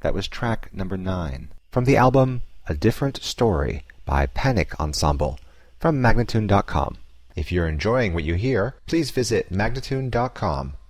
That was track number 9. From the album A Different Story by Panic Ensemble from Magnatune.com. If you're enjoying what you hear, please visit Magnatune.com